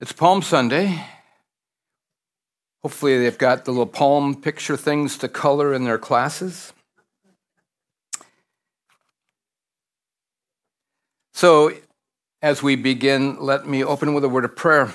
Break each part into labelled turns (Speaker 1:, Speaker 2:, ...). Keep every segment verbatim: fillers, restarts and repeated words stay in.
Speaker 1: It's Palm Sunday. Hopefully they've got the little palm picture things to color in their classes. So as we begin, let me open with a word of prayer.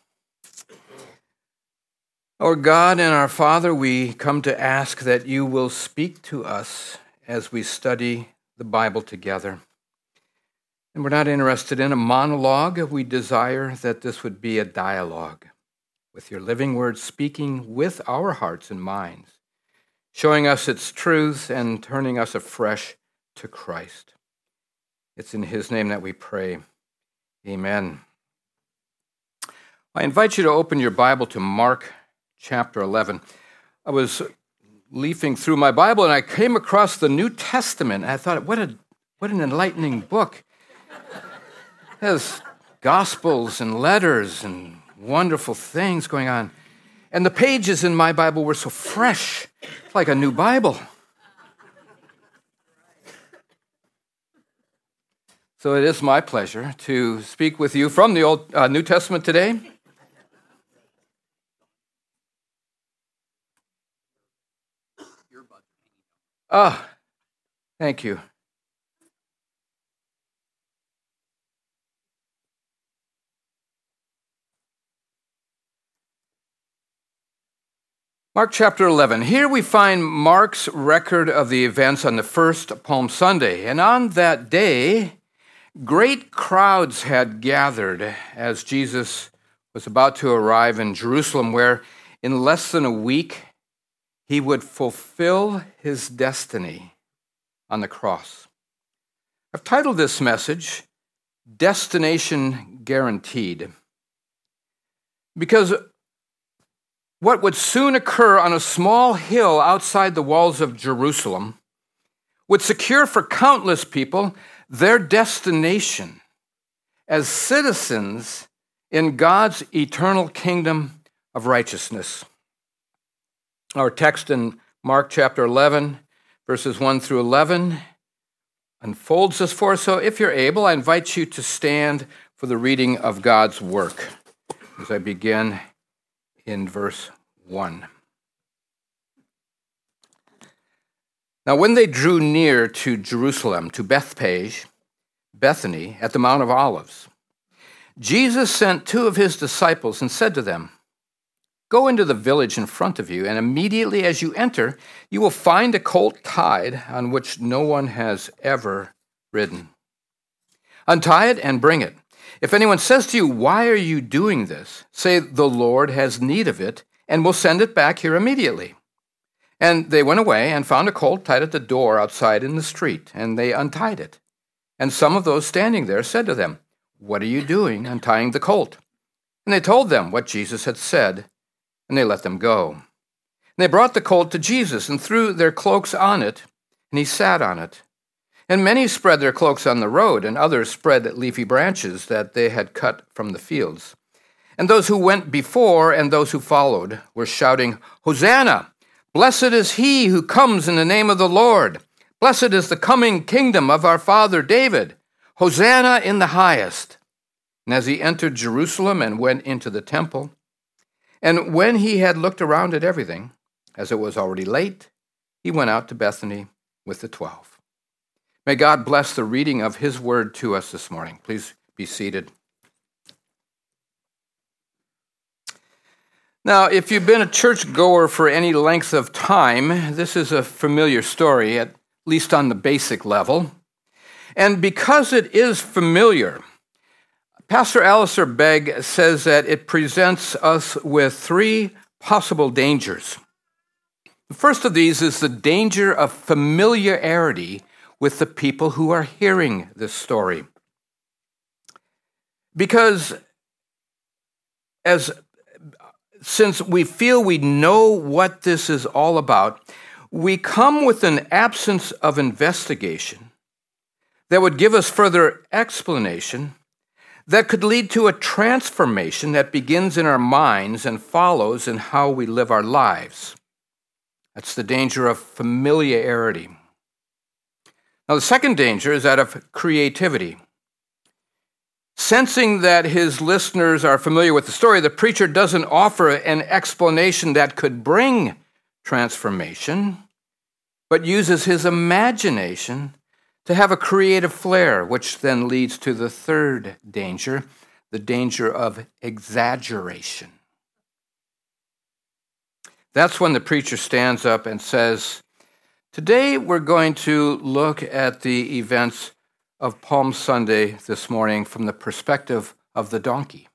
Speaker 1: Our God and our Father, we come to ask that you will speak to us as we study the Bible together. And we're not interested in a monologue. We desire that this would be a dialogue with your living word speaking with our hearts and minds, showing us its truths and turning us afresh to Christ. It's in his name that we pray. Amen. I invite you to open your Bible to Mark chapter eleven. I was leafing through my Bible and I came across the New Testament. I thought, what a what an enlightening book. It has gospels and letters and wonderful things going on. And the pages in my Bible were so fresh, like a new Bible. So it is my pleasure to speak with you from the Old uh, New Testament today. Ah, thank you. Mark chapter eleven. Here we find Mark's record of the events on the first Palm Sunday. And on that day, great crowds had gathered as Jesus was about to arrive in Jerusalem, where in less than a week he would fulfill his destiny on the cross. I've titled this message, Destination Guaranteed, because what would soon occur on a small hill outside the walls of Jerusalem would secure for countless people their destination as citizens in God's eternal kingdom of righteousness. Our text in Mark chapter eleven, verses one through eleven, unfolds this for us. So if you're able, I invite you to stand for the reading of God's work as I begin in verse one. Now, when they drew near to Jerusalem, to Bethphage, Bethany, at the Mount of Olives, Jesus sent two of his disciples and said to them, "Go into the village in front of you, and immediately as you enter, you will find a colt tied on which no one has ever ridden. Untie it and bring it. If anyone says to you, 'Why are you doing this?' say, 'The Lord has need of it, and will send it back here immediately.'" And they went away and found a colt tied at the door outside in the street, and they untied it. And some of those standing there said to them, "What are you doing untying the colt?" And they told them what Jesus had said, and they let them go. And they brought the colt to Jesus and threw their cloaks on it, and he sat on it. And many spread their cloaks on the road, and others spread leafy branches that they had cut from the fields. And those who went before and those who followed were shouting, "Hosanna! Blessed is he who comes in the name of the Lord. Blessed is the coming kingdom of our father David. Hosanna in the highest." And as he entered Jerusalem and went into the temple, and when he had looked around at everything, as it was already late, he went out to Bethany with the twelve. May God bless the reading of his word to us this morning. Please be seated. Now, if you've been a churchgoer for any length of time, this is a familiar story, at least on the basic level. And because it is familiar, Pastor Alistair Begg says that it presents us with three possible dangers. The first of these is the danger of familiarity with the people who are hearing this story. Because as since we feel we know what this is all about, we come with an absence of investigation that would give us further explanation that could lead to a transformation that begins in our minds and follows in how we live our lives. That's the danger of familiarity. Now, the second danger is that of creativity. Sensing that his listeners are familiar with the story, the preacher doesn't offer an explanation that could bring transformation, but uses his imagination to have a creative flair, which then leads to the third danger, the danger of exaggeration. That's when the preacher stands up and says, "Today we're going to look at the events of Palm Sunday this morning from the perspective of the donkey."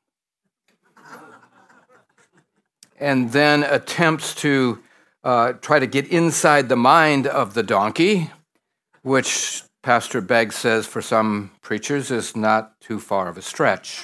Speaker 1: And then attempts to uh, try to get inside the mind of the donkey, which Pastor Begg says for some preachers is not too far of a stretch.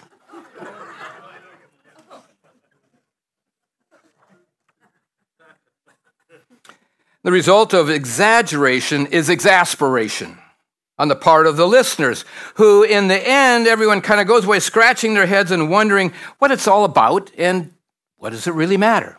Speaker 1: The result of exaggeration is exasperation on the part of the listeners, who in the end, everyone kind of goes away scratching their heads and wondering what it's all about and what does it really matter.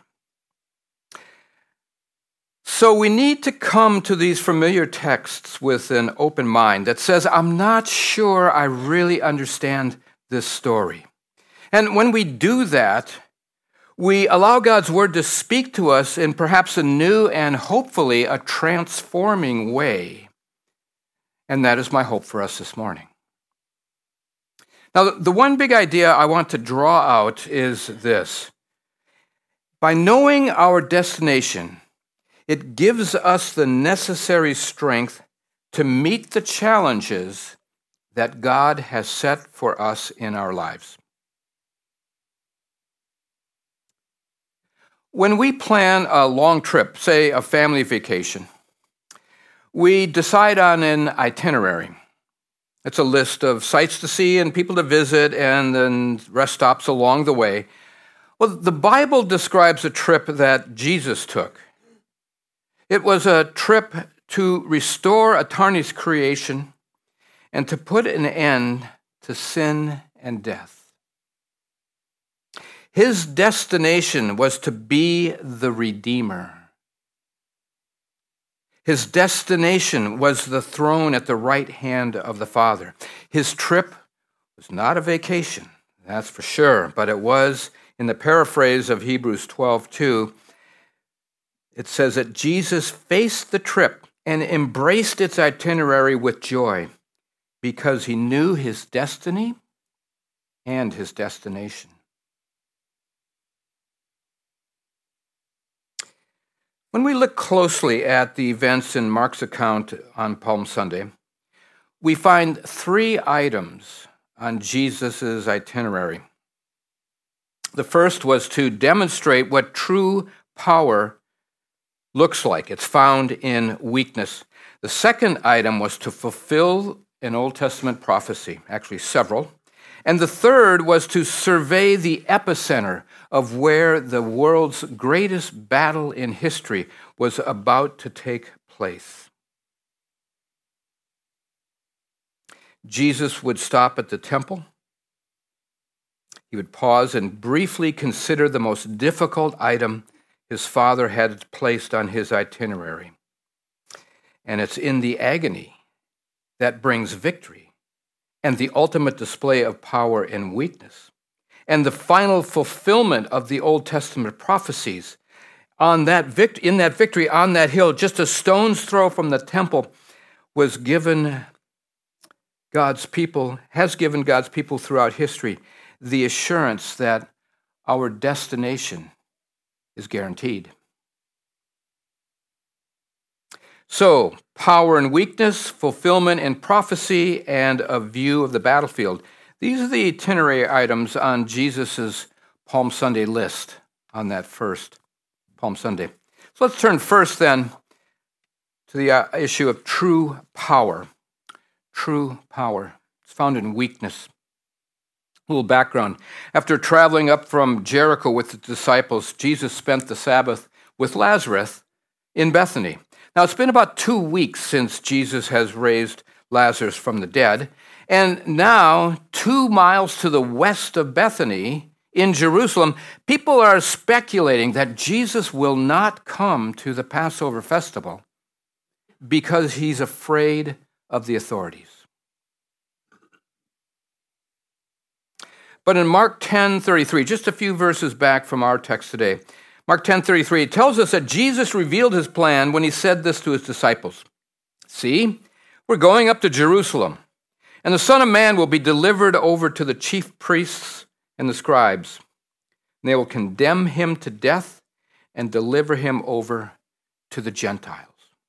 Speaker 1: So we need to come to these familiar texts with an open mind that says, I'm not sure I really understand this story. And when we do that, we allow God's word to speak to us in perhaps a new and hopefully a transforming way. And that is my hope for us this morning. Now, the one big idea I want to draw out is this. By knowing our destination, it gives us the necessary strength to meet the challenges that God has set for us in our lives. When we plan a long trip, say a family vacation, we decide on an itinerary. It's a list of sites to see and people to visit and then rest stops along the way. Well, the Bible describes a trip that Jesus took. It was a trip to restore a tarnished creation and to put an end to sin and death. His destination was to be the Redeemer. His destination was the throne at the right hand of the Father. His trip was not a vacation, that's for sure, but it was, in the paraphrase of Hebrews twelve two, it says that Jesus faced the trip and embraced its itinerary with joy because he knew his destiny and his destination. When we look closely at the events in Mark's account on Palm Sunday, we find three items on Jesus' itinerary. The first was to demonstrate what true power looks like. It's found in weakness. The second item was to fulfill an Old Testament prophecy, actually several. And the third was to survey the epicenter of where the world's greatest battle in history was about to take place. Jesus would stop at the temple. He would pause and briefly consider the most difficult item his Father had placed on his itinerary. And it's in the agony that brings victory and the ultimate display of power and weakness and the final fulfillment of the Old Testament prophecies. On that vict- in that victory on that hill, just a stone's throw from the temple, was given God's people, has given God's people throughout history the assurance that our destination is guaranteed. So, power and weakness, fulfillment and prophecy, and a view of the battlefield. These are the itinerary items on Jesus' Palm Sunday list on that first Palm Sunday. So let's turn first then to the uh, issue of true power. True power. It's found in weakness. A little background. After traveling up from Jericho with the disciples, Jesus spent the Sabbath with Lazarus in Bethany. Now, it's been about two weeks since Jesus has raised Lazarus from the dead, and now, two miles to the west of Bethany, in Jerusalem, people are speculating that Jesus will not come to the Passover festival because he's afraid of the authorities. But in Mark ten thirty-three, just a few verses back from our text today, Mark ten thirty-three, it tells us that Jesus revealed his plan when he said this to his disciples. See, we're going up to Jerusalem, and the Son of Man will be delivered over to the chief priests and the scribes. And they will condemn him to death and deliver him over to the Gentiles.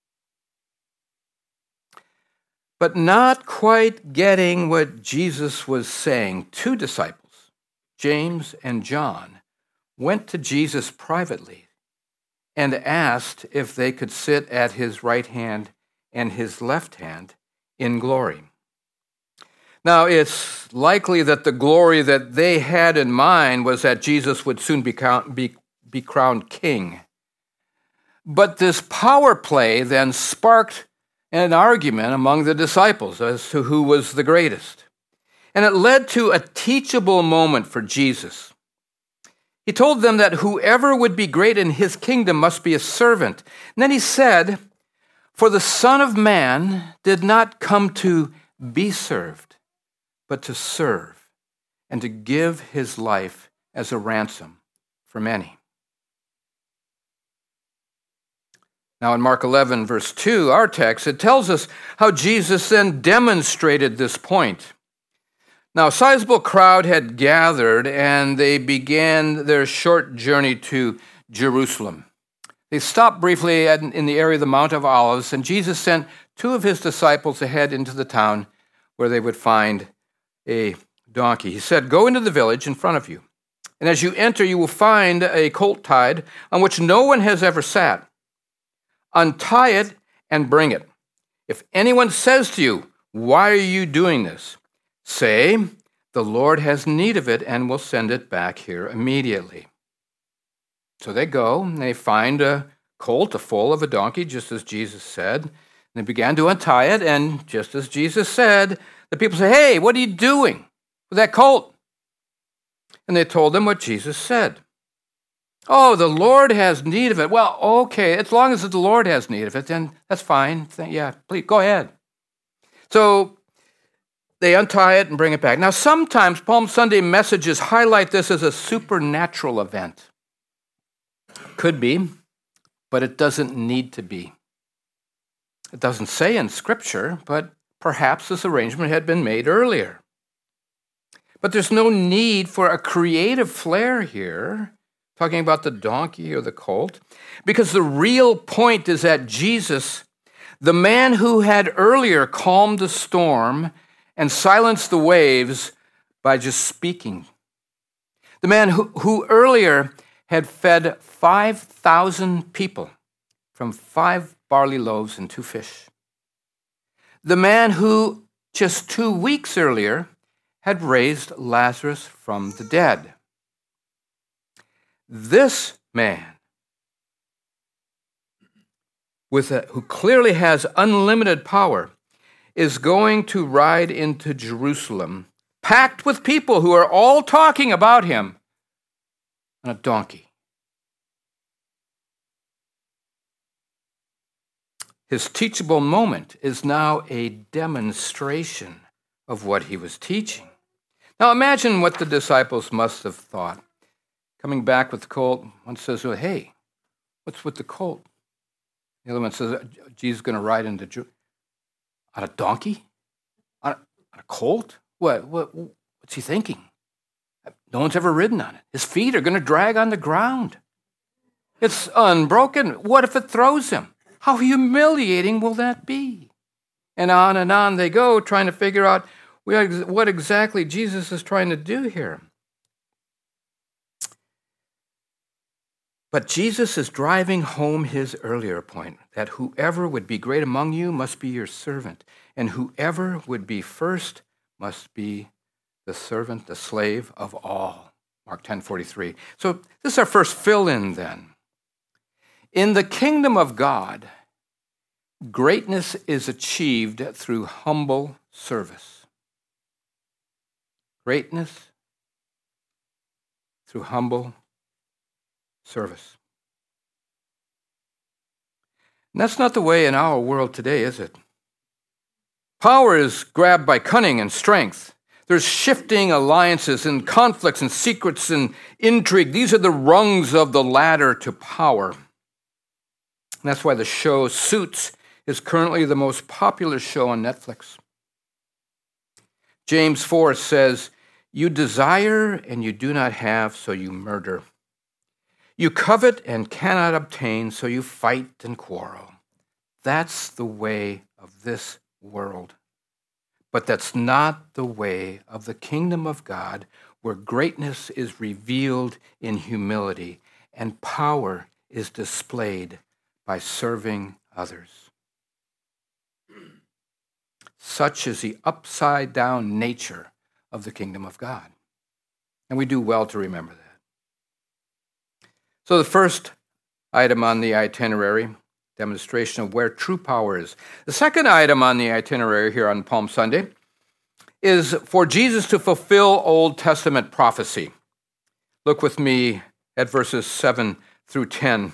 Speaker 1: But not quite getting what Jesus was saying, two disciples, James and John, went to Jesus privately and asked if they could sit at his right hand and his left hand in glory. Now, it's likely that the glory that they had in mind was that Jesus would soon be, be, be crowned king. But this power play then sparked an argument among the disciples as to who was the greatest. And it led to a teachable moment for Jesus. He told them that whoever would be great in his kingdom must be a servant. And then he said, "For the Son of Man did not come to be served, but to serve and to give his life as a ransom for many." Now in Mark eleven, verse two, our text, it tells us how Jesus then demonstrated this point. Now a sizable crowd had gathered, and they began their short journey to Jerusalem. They stopped briefly in the area of the Mount of Olives, and Jesus sent two of his disciples ahead into the town where they would find a donkey. He said, "Go into the village in front of you, and as you enter, you will find a colt tied on which no one has ever sat. Untie it and bring it. If anyone says to you, 'Why are you doing this?' say, 'The Lord has need of it and will send it back here immediately.'" So they go, and they find a colt, a foal of a donkey, just as Jesus said. And they began to untie it, and just as Jesus said, the people say, "Hey, what are you doing with that colt?" And they told them what Jesus said. "Oh, the Lord has need of it." Well, okay, as long as the Lord has need of it, then that's fine. Yeah, please, go ahead. So they untie it and bring it back. Now, sometimes Palm Sunday messages highlight this as a supernatural event. Could be, but it doesn't need to be. It doesn't say in Scripture, but perhaps this arrangement had been made earlier. But there's no need for a creative flair here, talking about the donkey or the colt, because the real point is that Jesus, the man who had earlier calmed the storm and silenced the waves by just speaking, the man who, who earlier had fed five thousand people from five barley loaves and two fish, the man who just two weeks earlier had raised Lazarus from the dead. This man, with a, who clearly has unlimited power, is going to ride into Jerusalem, packed with people who are all talking about him, on a donkey. His teachable moment is now a demonstration of what he was teaching. Now imagine what the disciples must have thought. Coming back with the colt, one says, "Well, hey, what's with the colt?" The other one says, "Jesus is going to ride into Jerusalem on a donkey? On a, on a colt? What, what? What's he thinking? No one's ever ridden on it. His feet are going to drag on the ground. It's unbroken. What if it throws him? How humiliating will that be?" And on and on they go, trying to figure out what exactly Jesus is trying to do here. But Jesus is driving home his earlier point, that whoever would be great among you must be your servant, and whoever would be first must be the servant, the slave of all. Mark ten forty-three. So this is our first fill-in then. In the kingdom of God, greatness is achieved through humble service. Greatness through humble service. And that's not the way in our world today, is it? Power is grabbed by cunning and strength. There's shifting alliances and conflicts and secrets and intrigue. These are the rungs of the ladder to power. And that's why the show Suits is currently the most popular show on Netflix. James four says, "You desire and you do not have, so you murder. You covet and cannot obtain, so you fight and quarrel." That's the way of this world. But that's not the way of the kingdom of God, where greatness is revealed in humility and power is displayed by serving others. Such is the upside-down nature of the kingdom of God. And we do well to remember that. So the first item on the itinerary, demonstration of where true power is. The second item on the itinerary here on Palm Sunday is for Jesus to fulfill Old Testament prophecy. Look with me at verses seven through ten.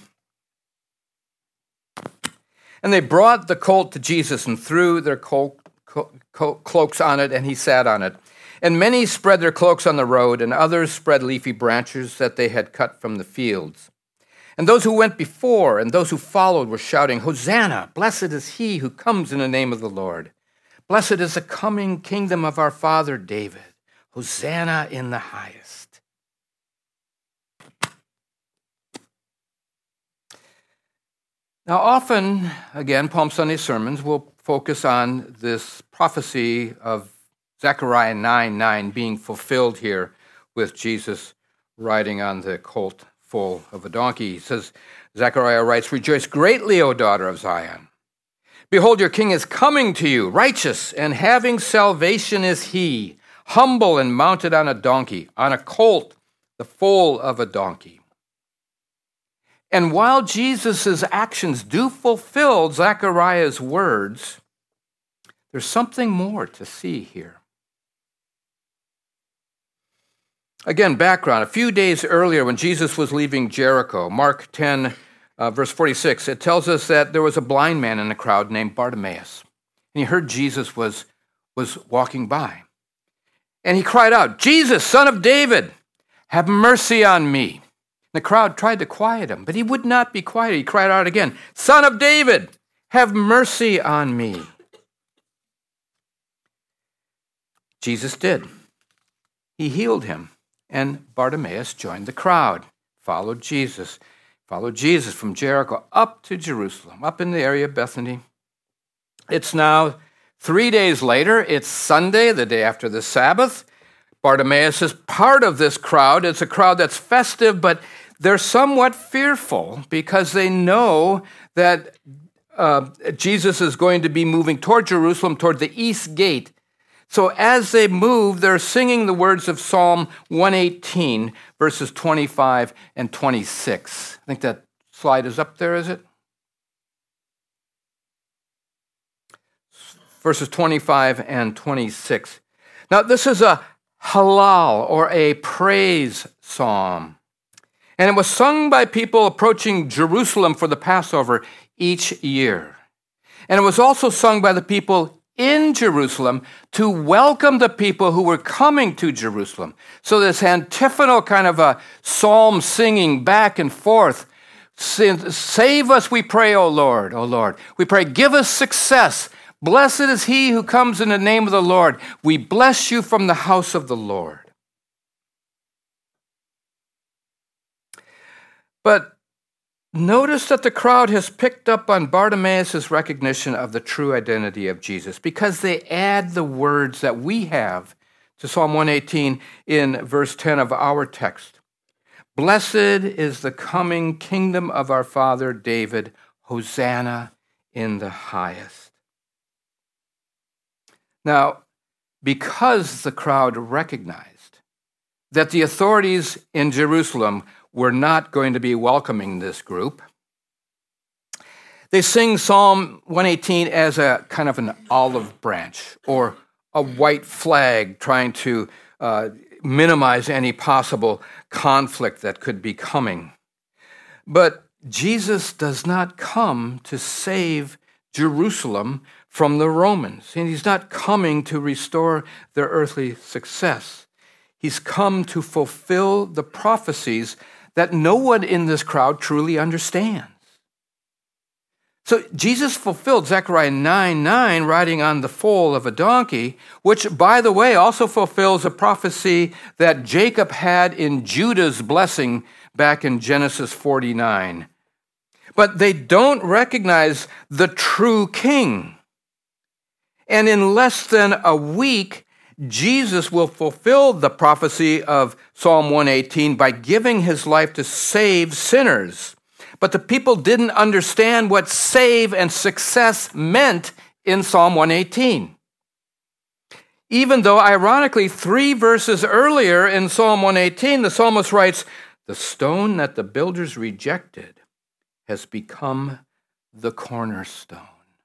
Speaker 1: "And they brought the colt to Jesus and threw their clo- clo- cloaks on it, and he sat on it. And many spread their cloaks on the road, and others spread leafy branches that they had cut from the fields. And those who went before and those who followed were shouting, 'Hosanna! Blessed is he who comes in the name of the Lord. Blessed is the coming kingdom of our father David. Hosanna in the highest.'" Now, often, again, Palm Sunday sermons will focus on this prophecy of Zechariah nine nine being fulfilled here with Jesus riding on the colt full of a donkey. He says, Zechariah writes, "Rejoice greatly, O daughter of Zion. Behold, your king is coming to you, righteous and having salvation is he, humble and mounted on a donkey, on a colt, the foal of a donkey." And while Jesus' actions do fulfill Zechariah's words, there's something more to see here. Again, background. A few days earlier when Jesus was leaving Jericho, Mark ten, uh, verse forty-six, it tells us that there was a blind man in the crowd named Bartimaeus. And he heard Jesus was, was walking by. And he cried out, "Jesus, Son of David, have mercy on me." The crowd tried to quiet him, but he would not be quiet. He cried out again, "Son of David, have mercy on me." Jesus did. He healed him. And Bartimaeus joined the crowd, followed Jesus, followed Jesus from Jericho up to Jerusalem, up in the area of Bethany. It's now three days later. It's Sunday, the day after the Sabbath. Bartimaeus is part of this crowd. It's a crowd that's festive, but they're somewhat fearful because they know that uh, Jesus is going to be moving toward Jerusalem, toward the east gate. So as they move, they're singing the words of Psalm one eighteen, verses twenty-five and twenty-six. I think that slide is up there, is it? Verses twenty-five and twenty-six. Now, this is a halal, or a praise psalm. And it was sung by people approaching Jerusalem for the Passover each year. And it was also sung by the people in Jerusalem to welcome the people who were coming to Jerusalem. So this antiphonal kind of a psalm singing back and forth. Save us, we pray, O Lord, O Lord. We pray, give us success. Blessed is he who comes in the name of the Lord. We bless you from the house of the Lord. But notice that the crowd has picked up on Bartimaeus' recognition of the true identity of Jesus because they add the words that we have to Psalm one eighteen in verse ten of our text. Blessed is the coming kingdom of our father David. Hosanna in the highest. Now, because the crowd recognized that the authorities in Jerusalem were not going to be welcoming this group, they sing Psalm one eighteen as a kind of an olive branch or a white flag trying to uh, minimize any possible conflict that could be coming. But Jesus does not come to save Jerusalem from the Romans. And he's not coming to restore their earthly success. He's come to fulfill the prophecies that no one in this crowd truly understands. So Jesus fulfilled Zechariah nine nine, riding on the foal of a donkey, which, by the way, also fulfills a prophecy that Jacob had in Judah's blessing back in Genesis forty-nine. But they don't recognize the true king. And in less than a week, Jesus will fulfill the prophecy of Psalm one eighteen by giving his life to save sinners. But the people didn't understand what save and success meant in Psalm one eighteen. Even though, ironically, three verses earlier in Psalm one eighteen, the psalmist writes, "The stone that the builders rejected has become the cornerstone."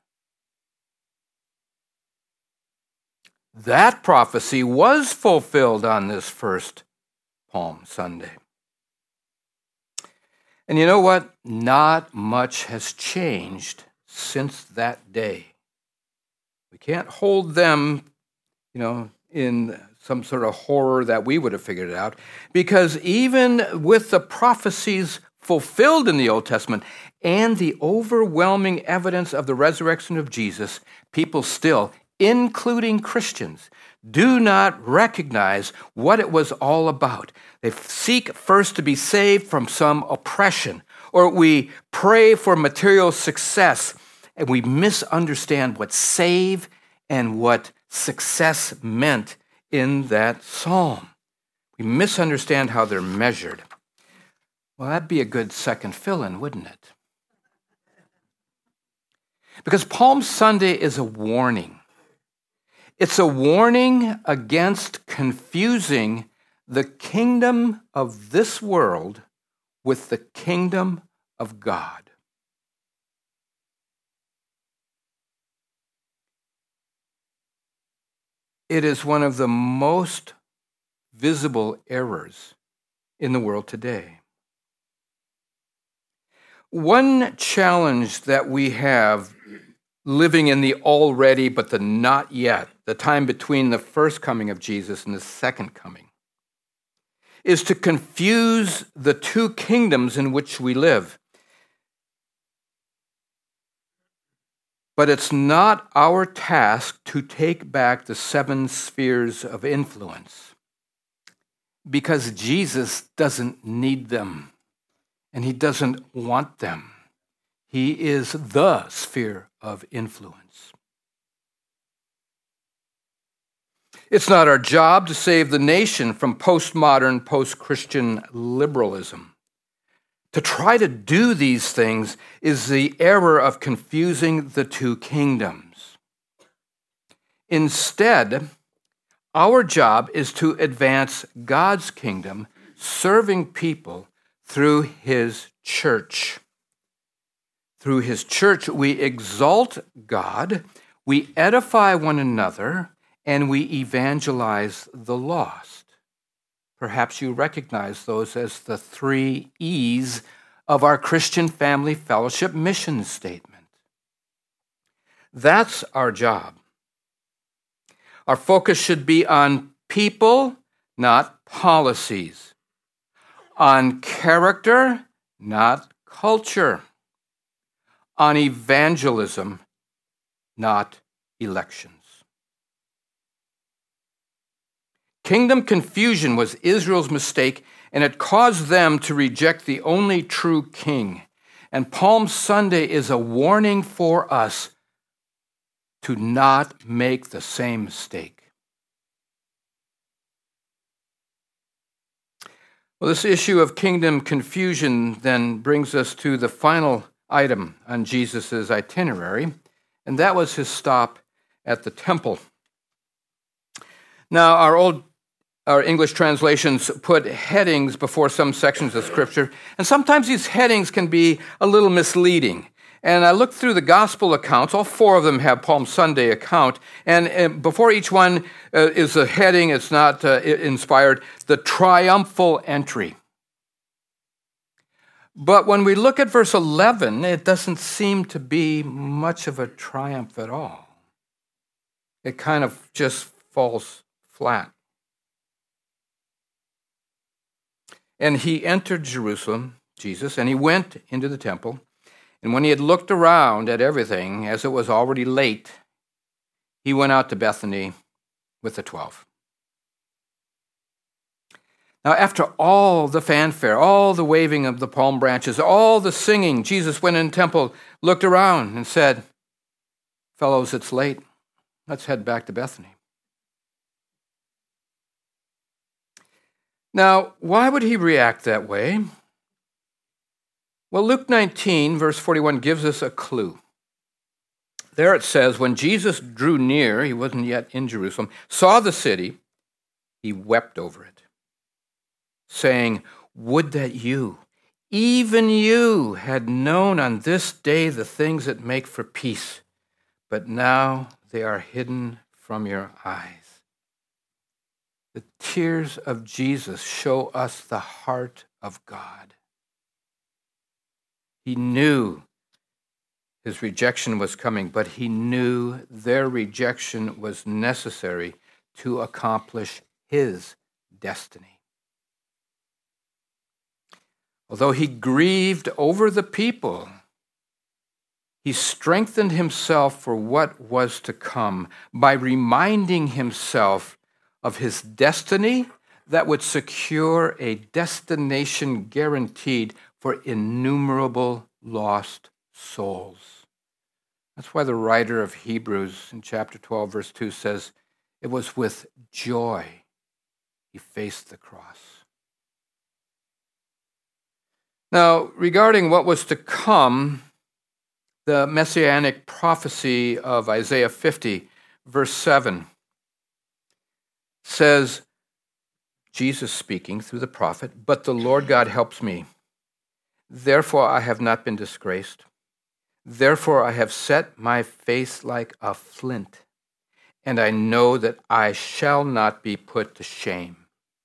Speaker 1: That prophecy was fulfilled on this first Palm Sunday. And you know what? Not much has changed since that day. We can't hold them, you know, in some sort of horror that we would have figured it out, because even with the prophecies fulfilled in the Old Testament and the overwhelming evidence of the resurrection of Jesus, people still, including Christians, do not recognize what it was all about. They seek first to be saved from some oppression, or we pray for material success, and we misunderstand what save and what success meant in that psalm. We misunderstand how they're measured. Well, that'd be a good second fill-in, wouldn't it? Because Palm Sunday is a warning. It's a warning against confusing the kingdom of this world with the kingdom of God. It is one of the most visible errors in the world today. One challenge that we have living in the already but the not yet, the time between the first coming of Jesus and the second coming, is to confuse the two kingdoms in which we live. But it's not our task to take back the seven spheres of influence, because Jesus doesn't need them, and he doesn't want them. He is the sphere of influence. It's not our job to save the nation from postmodern, post-Christian liberalism. To try to do these things is the error of confusing the two kingdoms. Instead, our job is to advance God's kingdom, serving people through his church. Through his church, we exalt God, we edify one another, and we evangelize the lost. Perhaps you recognize those as the three E's of our Christian Family Fellowship mission statement. That's our job. Our focus should be on people, not policies. On character, not culture. On evangelism, not elections. Kingdom confusion was Israel's mistake, and it caused them to reject the only true king. And Palm Sunday is a warning for us to not make the same mistake. Well, this issue of kingdom confusion then brings us to the final item on Jesus' itinerary, and that was his stop at the temple. Now, our old Our English translations put headings before some sections of Scripture, and sometimes these headings can be a little misleading. And I looked through the gospel accounts. All four of them have Palm Sunday account, and, and before each one uh, is a heading. It's not uh, inspired. The triumphal entry. But when we look at verse eleven, it doesn't seem to be much of a triumph at all. it kind of just falls flat. And he entered Jerusalem, Jesus, and he went into the temple. And when he had looked around at everything, as it was already late, he went out to Bethany with the twelve. Now, after all the fanfare, all the waving of the palm branches, all the singing, Jesus went in the temple, looked around, and said, "Fellows, it's late. Let's head back to Bethany." Now, why would he react that way? Well, Luke nineteen, verse forty-one, gives us a clue. There it says, when Jesus drew near, he wasn't yet in Jerusalem, saw the city, he wept over it, saying, "Would that you, even you, had known on this day the things that make for peace, but now they are hidden from your eyes." The tears of Jesus show us the heart of God. He knew his rejection was coming, but he knew their rejection was necessary to accomplish his destiny. Although he grieved over the people, he strengthened himself for what was to come by reminding himself of his destiny that would secure a destination guaranteed for innumerable lost souls. That's why the writer of Hebrews in chapter twelve, verse two says, it was with joy he faced the cross. Now, regarding what was to come, the messianic prophecy of Isaiah fifty, verse seven, says, Jesus speaking through the prophet, "But the Lord God helps me. Therefore I have not been disgraced. Therefore I have set my face like a flint, and I know that I shall not be put to shame."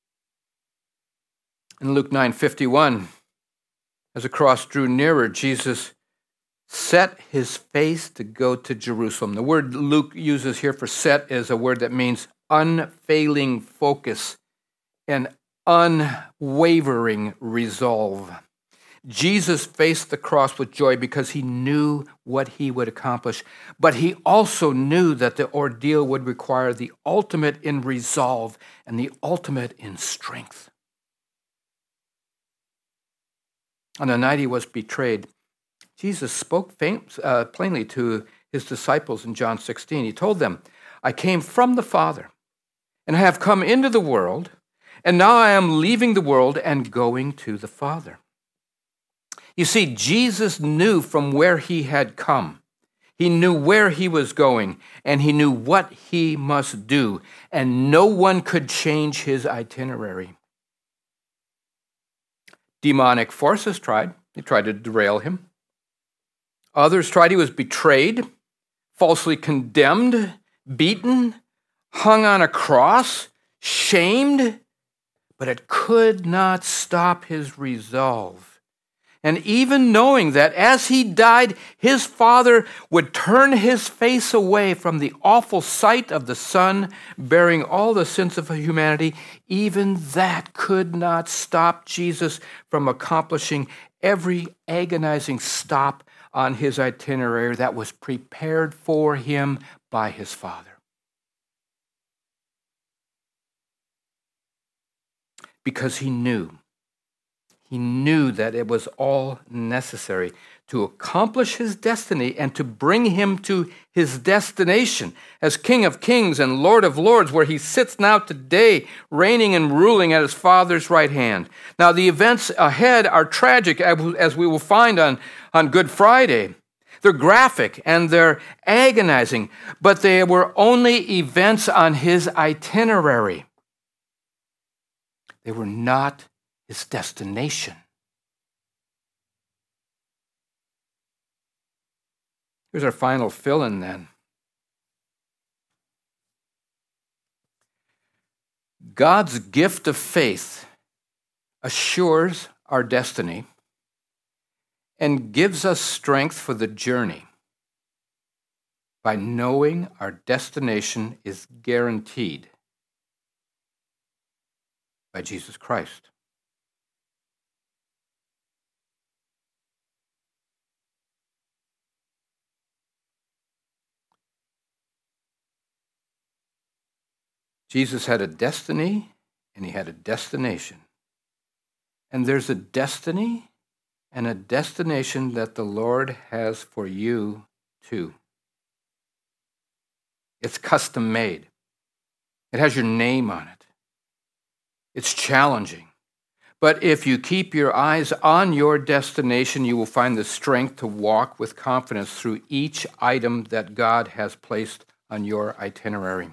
Speaker 1: In Luke nine fifty-one, as the cross drew nearer, Jesus set his face to go to Jerusalem. The word Luke uses here for set is a word that means unfailing focus and unwavering resolve. Jesus faced the cross with joy because he knew what he would accomplish, but he also knew that the ordeal would require the ultimate in resolve and the ultimate in strength. On the night he was betrayed, Jesus spoke fam- uh, plainly to his disciples in John sixteen. He told them, "I came from the Father, and I have come into the world, and now I am leaving the world and going to the Father." You see, Jesus knew from where he had come. He knew where he was going, and he knew what he must do, and no one could change his itinerary. Demonic forces tried. They tried to derail him. Others tried. He was betrayed, falsely condemned, beaten, hung on a cross, shamed, but it could not stop his resolve. And even knowing that as he died, his Father would turn his face away from the awful sight of the Son bearing all the sins of humanity, even that could not stop Jesus from accomplishing every agonizing stop on his itinerary that was prepared for him by his Father. Because he knew. He knew that it was all necessary to accomplish his destiny and to bring him to his destination as King of Kings and Lord of Lords, where he sits now today, reigning and ruling at his Father's right hand. Now, the events ahead are tragic, as we will find on, on Good Friday. They're graphic and they're agonizing, but they were only events on his itinerary. They were not his destination. Here's our final fill-in then. God's gift of faith assures our destiny and gives us strength for the journey. by knowing our destination is guaranteed by Jesus Christ. Jesus had a destiny and he had a destination. And there's a destiny and a destination that the Lord has for you too. It's custom made. It has your name on it. It's challenging. But if you keep your eyes on your destination, you will find the strength to walk with confidence through each item that God has placed on your itinerary.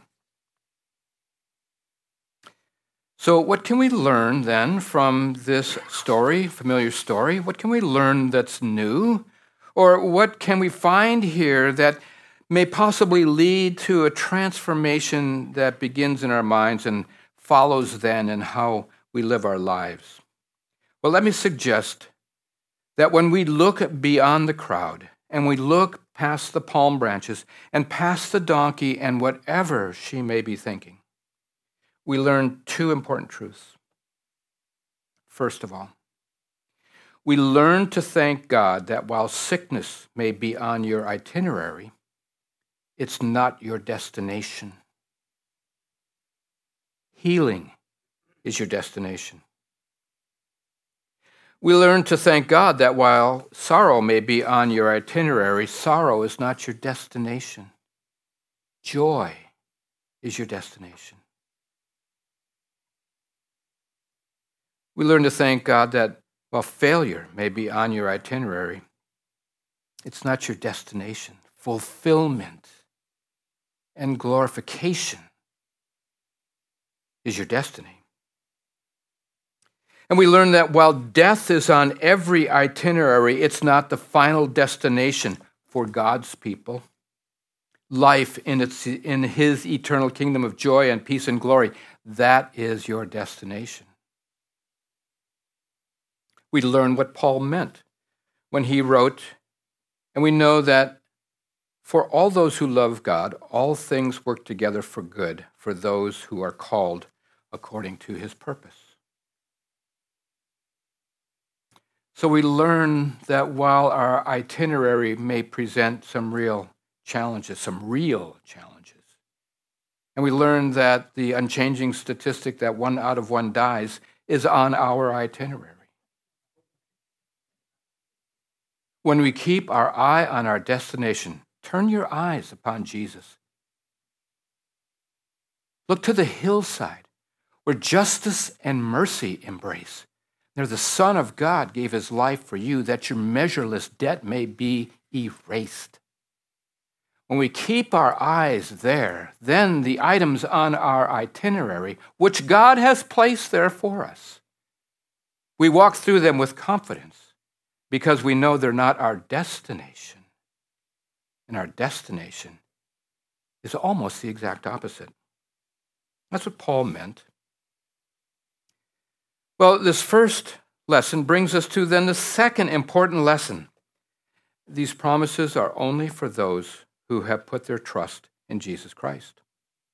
Speaker 1: So what can we learn then from this story, familiar story? What can we learn that's new? Or what can we find here that may possibly lead to a transformation that begins in our minds and follows then in how we live our lives? Well, let me suggest that when we look beyond the crowd and we look past the palm branches and past the donkey and whatever she may be thinking, we learn two important truths. First of all, we learn to thank God that while sickness may be on your itinerary, it's not your destination. Healing is your destination. We learn to thank God that while sorrow may be on your itinerary, sorrow is not your destination. Joy is your destination. We learn to thank God that while failure may be on your itinerary, it's not your destination. Fulfillment and glorification is your destiny. And we learn that while death is on every itinerary, it's not the final destination for God's people. Life in its in his eternal kingdom of joy and peace and glory, that is your destination. We learn what Paul meant when he wrote, and we know that for all those who love God, all things work together for good for those who are called according to his purpose. So we learn that while our itinerary may present some real challenges, some real challenges, and we learn that the unchanging statistic that one out of one dies is on our itinerary. When we keep our eye on our destination, turn your eyes upon Jesus. Look to the hillside where justice and mercy embrace. There the Son of God gave his life for you that your measureless debt may be erased. When we keep our eyes there, then the items on our itinerary, which God has placed there for us, we walk through them with confidence because we know they're not our destination. And our destination is almost the exact opposite. That's what Paul meant. Well, this first lesson brings us to then the second important lesson. These promises are only for those who have put their trust in Jesus Christ.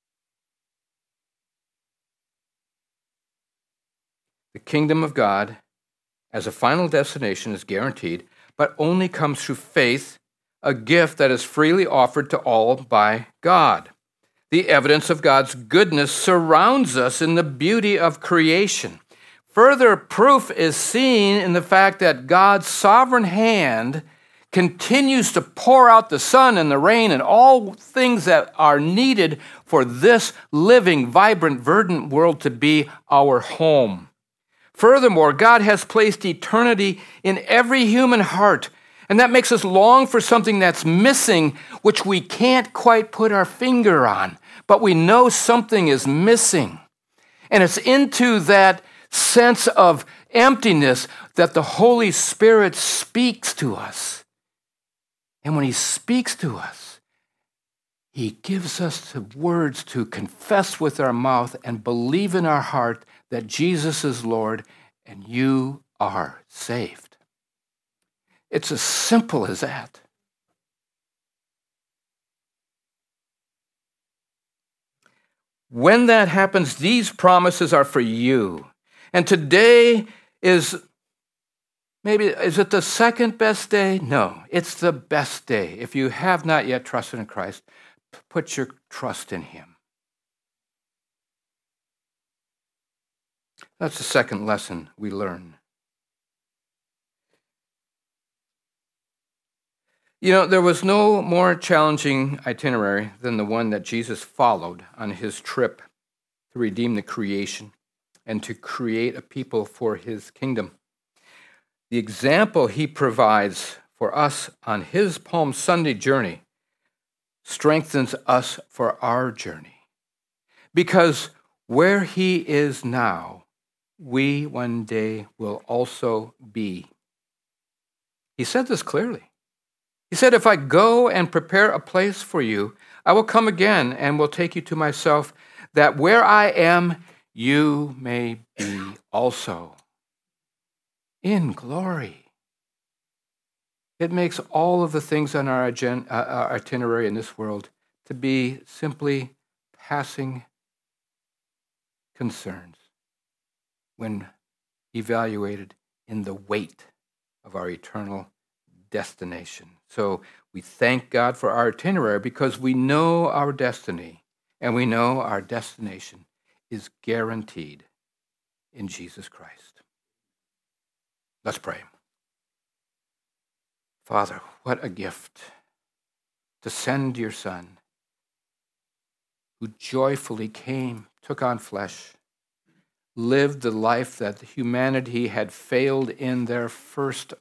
Speaker 1: The kingdom of God as a final destination is guaranteed, but only comes through faith, a gift that is freely offered to all by God. The evidence of God's goodness surrounds us in the beauty of creation. Further proof is seen in the fact that God's sovereign hand continues to pour out the sun and the rain and all things that are needed for this living, vibrant, verdant world to be our home. Furthermore, God has placed eternity in every human heart, and that makes us long for something that's missing, which we can't quite put our finger on, but we know something is missing. And it's into that sense of emptiness that the Holy Spirit speaks to us. And when he speaks to us, he gives us the words to confess with our mouth and believe in our heart that Jesus is Lord and you are saved. It's as simple as that. When that happens, these promises are for you. And today is maybe, is it the second best day? No, it's the best day. If you have not yet trusted in Christ, put your trust in him. That's the second lesson we learn. You know, there was no more challenging itinerary than the one that Jesus followed on his trip to redeem the creation and to create a people for his kingdom. The example he provides for us on his Palm Sunday journey strengthens us for our journey. Because where he is now, we one day will also be. He said this clearly. He said, if I go and prepare a place for you, I will come again and will take you to myself, that where I am, you may be also. In glory. It makes all of the things on our, agen- uh, our itinerary in this world to be simply passing concerns when evaluated in the weight of our eternal destination. So we thank God for our itinerary because we know our destiny and we know our destination is guaranteed in Jesus Christ. Let's pray. Father, what a gift to send your Son, who joyfully came, took on flesh, lived the life that humanity had failed in their first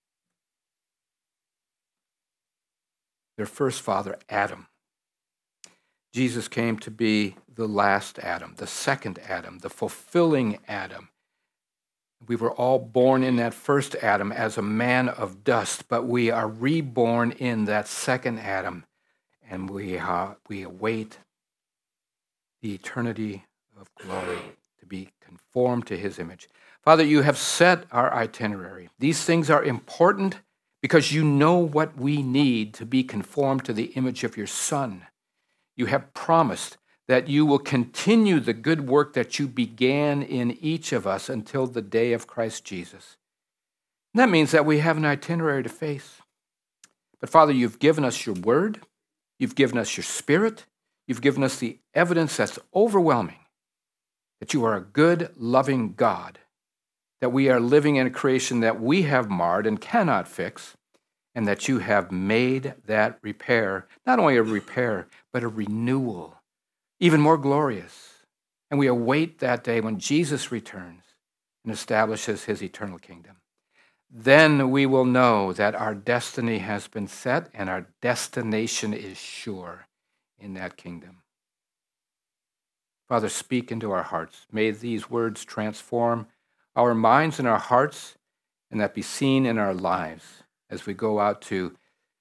Speaker 1: their first father, Adam. Jesus came to be the last Adam, the second Adam, the fulfilling Adam. We were all born in that first Adam as a man of dust, but we are reborn in that second Adam, and we, uh, we await the eternity of glory to be conformed to his image. Father, you have set our itinerary. These things are important because you know what we need to be conformed to the image of your Son. You have promised that you will continue the good work that you began in each of us until the day of Christ Jesus. And that means that we have an itinerary to face. But Father, you've given us your word, you've given us your Spirit, you've given us the evidence that's overwhelming that you are a good, loving God, that we are living in a creation that we have marred and cannot fix, and that you have made that repair, not only a repair, but a renewal, even more glorious. And we await that day when Jesus returns and establishes his eternal kingdom. Then we will know that our destiny has been set and our destination is sure in that kingdom. Father, speak into our hearts. May these words transform our minds and our hearts, and that be seen in our lives as we go out to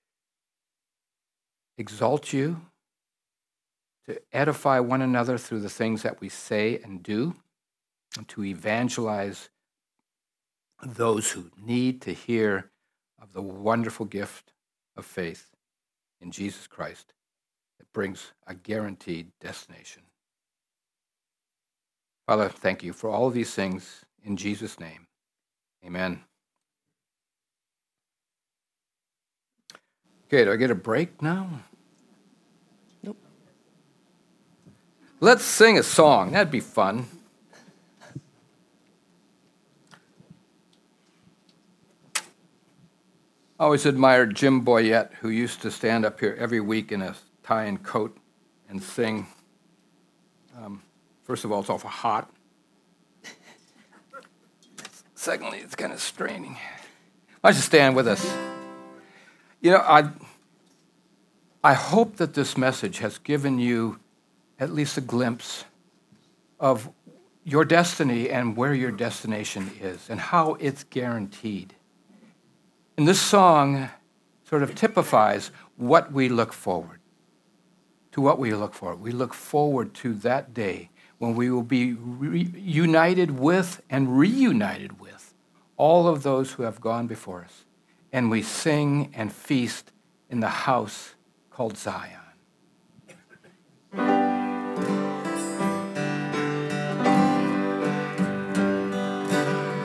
Speaker 1: exalt you, to edify one another through the things that we say and do, and to evangelize those who need to hear of the wonderful gift of faith in Jesus Christ that brings a guaranteed destination. Father, thank you for all of these things in Jesus' name. Amen. Okay, do I get a break now?
Speaker 2: Nope.
Speaker 1: Let's sing a song. That'd be fun. I always admired Jim Boyette, who used to stand up here every week in a tie and coat and sing. Um, first of all, it's awful hot. Secondly, it's kind of straining. Why don't you stand with us? You know, I, I hope that this message has given you at least a glimpse of your destiny and where your destination is and how it's guaranteed. And this song sort of typifies what we look forward to, what we look forward. We look forward to that day when we will be reunited with and reunited with all of those who have gone before us. And we sing and feast in the house called Zion.